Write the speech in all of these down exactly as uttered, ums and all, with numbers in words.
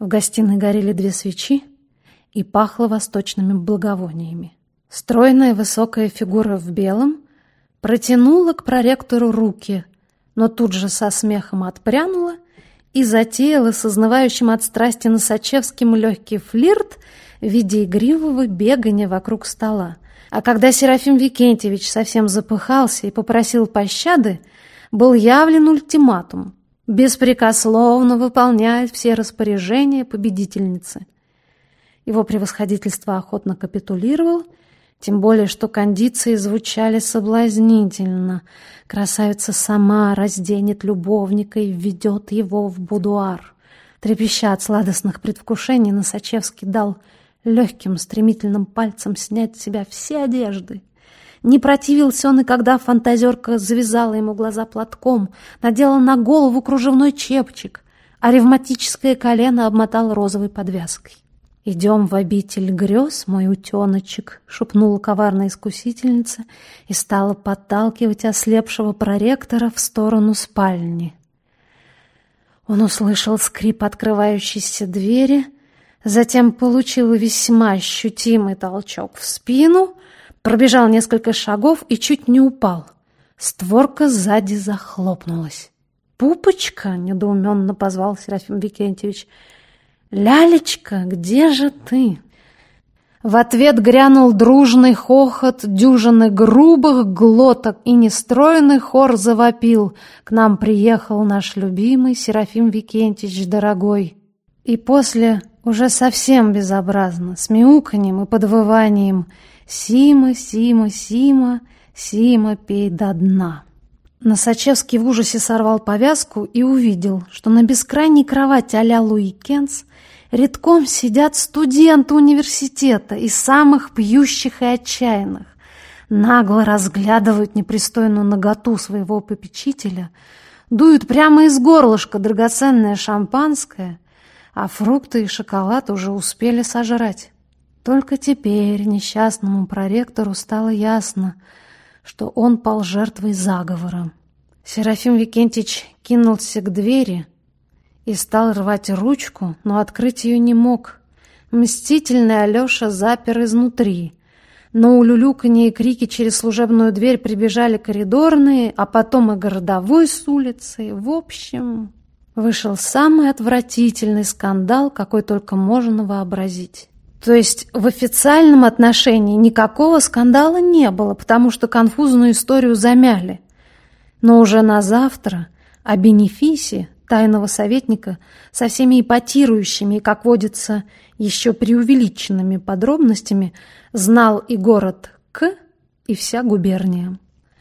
В гостиной горели две свечи и пахло восточными благовониями. Стройная высокая фигура в белом протянула к проректору руки, но тут же со смехом отпрянула и затеяла с изнывающим от страсти Носачевским легкий флирт в виде игривого бегания вокруг стола. А когда Серафим Викентьевич совсем запыхался и попросил пощады, был явлен ультиматум беспрекословно выполнять все распоряжения победительницы. Его превосходительство охотно капитулировал, тем более что кондиции звучали соблазнительно. Красавица сама разденет любовника и введет его в будуар. Трепеща от сладостных предвкушений, Носачевский дал легким стремительным пальцем снять с себя все одежды. Не противился он и когда фантазерка завязала ему глаза платком, надела на голову кружевной чепчик, а ревматическое колено обмотала розовой подвязкой. «Идем в обитель грез, мой утеночек», — шепнула коварная искусительница и стала подталкивать ослепшего проректора в сторону спальни. Он услышал скрип открывающейся двери, затем получил весьма ощутимый толчок в спину, пробежал несколько шагов и чуть не упал. Створка сзади захлопнулась. «Пупочка!» — недоуменно позвал Серафим Викентьевич. «Лялечка, где же ты?» В ответ грянул дружный хохот дюжины грубых глоток, и нестроенный хор завопил: «К нам приехал наш любимый Серафим Викентьевич дорогой!» И после уже совсем безобразно, с мяуканьем и подвыванием: «Сима, Сима, Сима, Сима, пей до дна». Носачевский в ужасе сорвал повязку и увидел, что на бескрайней кровати а-ля Луи Кенц редком сидят студенты университета из самых пьющих и отчаянных, нагло разглядывают непристойную наготу своего попечителя, дуют прямо из горлышка драгоценное шампанское, а фрукты и шоколад уже успели сожрать. Только теперь несчастному проректору стало ясно, что он пал жертвой заговора. Серафим Викентьевич кинулся к двери и стал рвать ручку, но открыть ее не мог. Мстительный Алеша запер изнутри. Но улюлюканье и крики через служебную дверь прибежали коридорные, а потом и городовой с улицы. В общем, вышел самый отвратительный скандал, какой только можно вообразить. То есть в официальном отношении никакого скандала не было, потому что конфузную историю замяли. Но уже на завтра о бенефисе тайного советника со всеми эпатирующими и, как водится, еще преувеличенными подробностями знал и город К, и вся губерния.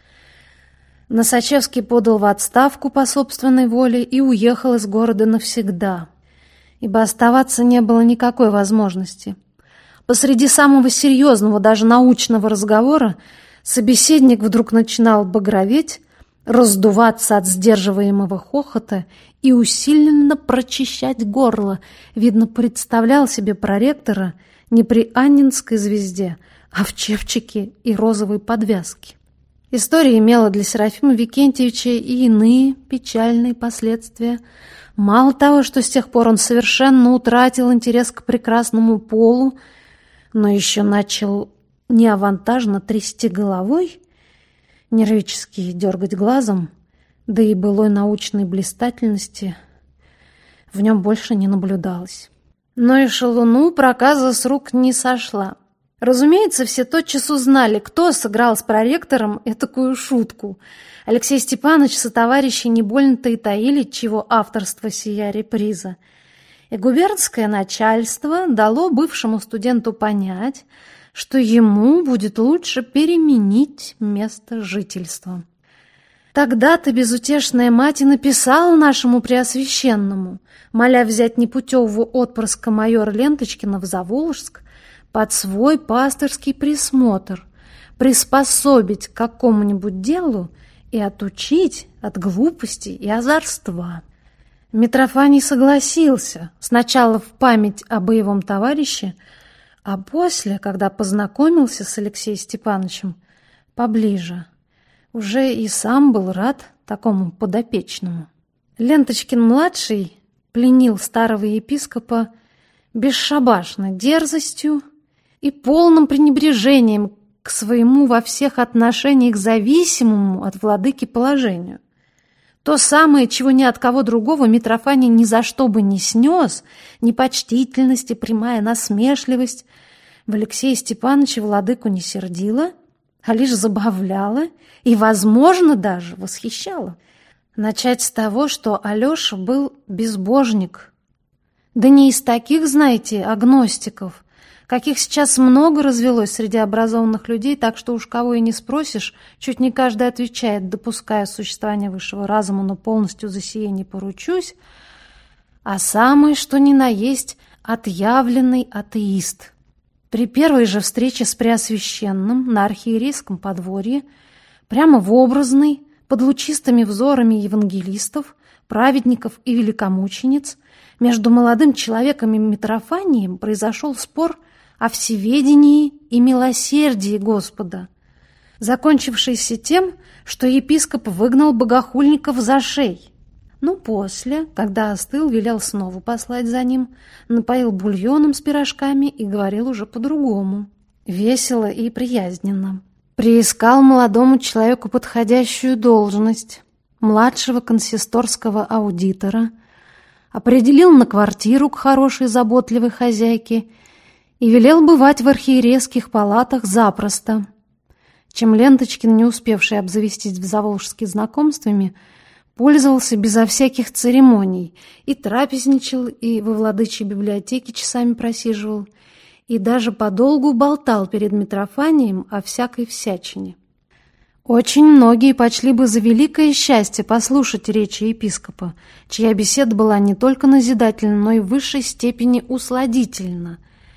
Носачевский подал в отставку по собственной воле и уехал из города навсегда, ибо оставаться не было никакой возможности. Посреди самого серьезного, даже научного разговора собеседник вдруг начинал багроветь, раздуваться от сдерживаемого хохота и усиленно прочищать горло. Видно, представлял себе проректора не при Аннинской звезде, а в чепчике и розовой подвязке. История имела для Серафима Викентьевича и иные печальные последствия. Мало того, что с тех пор он совершенно утратил интерес к прекрасному полу, но еще начал неавантажно трясти головой, нервически дергать глазом, да и былой научной блистательности в нем больше не наблюдалось. Но и шалуну проказа с рук не сошла. Разумеется, все тотчас узнали, кто сыграл с проректором этакую шутку. Алексей Степанович сотоварищи не больно-то и таили, чего авторство сия реприза. И губернское начальство дало бывшему студенту понять, что ему будет лучше переменить место жительства. Тогда-то безутешная мать и написала нашему Преосвященному, моля взять непутевого отпрыска майора Ленточкина в Заволжск под свой пастырский присмотр, приспособить к какому-нибудь делу и отучить от глупости и озорства. Митрофаний согласился, сначала в память о боевом товарище, а после, когда познакомился с Алексеем Степановичем поближе, уже и сам был рад такому подопечному. Ленточкин-младший пленил старого епископа бесшабашной дерзостью и полным пренебрежением к своему во всех отношениях зависимому от владыки положению. То самое, чего ни от кого другого Митрофаний ни за что бы не снес, непочтительность и прямая насмешливость, в Алексея Степановича владыку не сердила, а лишь забавляла и, возможно, даже восхищала. Начать с того, что Алеша был безбожник. Да не из таких, знаете, агностиков, каких сейчас много развелось среди образованных людей, так что уж кого и не спросишь, чуть не каждый отвечает, допуская существование высшего разума, но полностью за сие не поручусь, а самый, что ни на есть, отъявленный атеист. При первой же встрече с Преосвященным на архиерейском подворье, прямо в образной, под лучистыми взорами евангелистов, праведников и великомучениц, между молодым человеком и Митрофанием произошел спор о всеведении и милосердии Господа, закончившийся тем, что епископ выгнал богохульников за шей. Ну, после, когда остыл, велел снова послать за ним, напоил бульоном с пирожками и говорил уже по-другому, весело и приязненно. Приискал молодому человеку подходящую должность младшего консисторского аудитора, определил на квартиру к хорошей заботливой хозяйке и велел бывать в архиерейских палатах запросто, чем Ленточкин, не успевший обзавестись в Заволжске знакомствами, пользовался безо всяких церемоний, и трапезничал, и во владычьей библиотеке часами просиживал, и даже подолгу болтал перед Митрофанием о всякой всячине. Очень многие почли бы за великое счастье послушать речи епископа, чья беседа была не только назидательна, но и в высшей степени усладительна.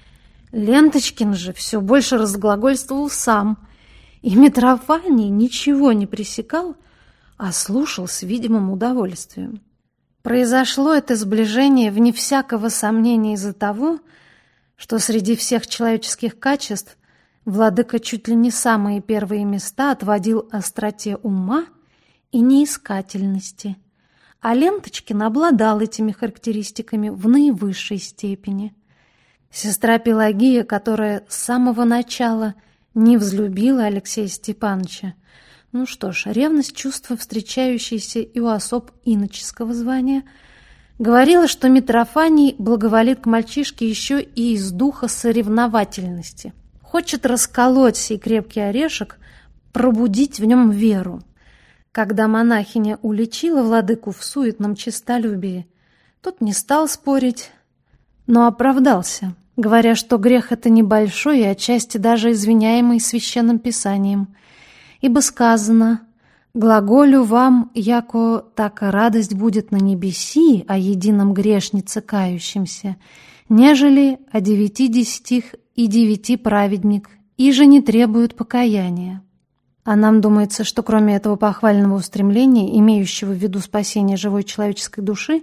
Ленточкин же все больше разглагольствовал сам, и Митрофаний ничего не пресекал, а слушал с видимым удовольствием. Произошло это сближение вне всякого сомнения из-за того, что среди всех человеческих качеств владыка чуть ли не самые первые места отводил остроте ума и неискательности, а Ленточкин обладал этими характеристиками в наивысшей степени. Сестра Пелагия, которая с самого начала не взлюбила Алексея Степановича, ну что ж, ревность чувства, встречающееся и у особ иноческого звания, говорила, что Митрофаний благоволит к мальчишке еще и из духа соревновательности. Хочет расколоть сей крепкий орешек, пробудить в нем веру. Когда монахиня уличила владыку в суетном честолюбии, тот не стал спорить, но оправдался, говоря, что грех это небольшой и отчасти даже извиняемый священным писанием, ибо сказано: «Глаголю вам, яко така радость будет на небеси о едином грешнице кающемся, нежели о девяти десятих и девяти праведник, и же не требуют покаяния». А нам думается, что кроме этого похвального устремления, имеющего в виду спасение живой человеческой души,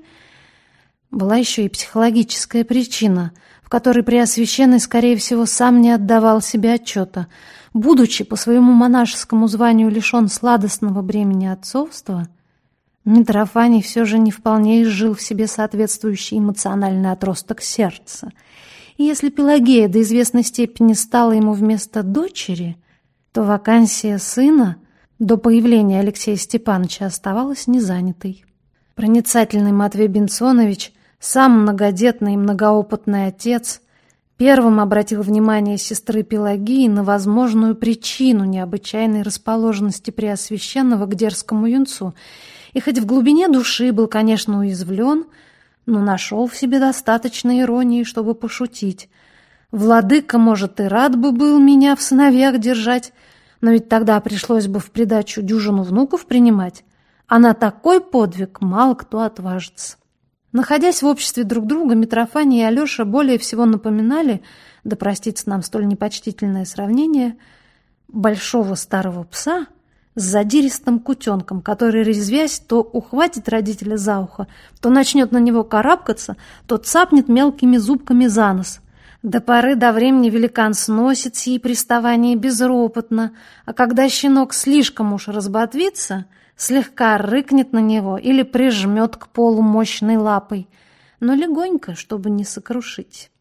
была еще и психологическая причина, в которой Преосвященный, скорее всего, сам не отдавал себе отчета. Будучи по своему монашескому званию лишен сладостного бремени отцовства, Митрофаний все же не вполне изжил в себе соответствующий эмоциональный отросток сердца. И если Пелагея до известной степени стала ему вместо дочери, то вакансия сына до появления Алексея Степановича оставалась незанятой. Проницательный Матвей Бенционович, сам многодетный и многоопытный отец, первым обратил внимание сестры Пелагии на возможную причину необычайной расположенности Преосвященного к дерзкому юнцу, и хоть в глубине души был, конечно, уязвлен, но нашел в себе достаточно иронии, чтобы пошутить. «Владыка, может, и рад бы был меня в сыновьях держать, но ведь тогда пришлось бы в придачу дюжину внуков принимать, а на такой подвиг мало кто отважится». Находясь в обществе друг друга, Митрофаний и Алеша более всего напоминали, да простится нам столь непочтительное сравнение, большого старого пса с задиристым кутенком, который, резвясь, то ухватит родителя за ухо, то начнет на него карабкаться, то цапнет мелкими зубками за нос. До поры до времени великан сносит сии приставания безропотно, а когда щенок слишком уж разботвится, слегка рыкнет на него или прижмет к полу мощной лапой. но легонько, чтобы не сокрушить.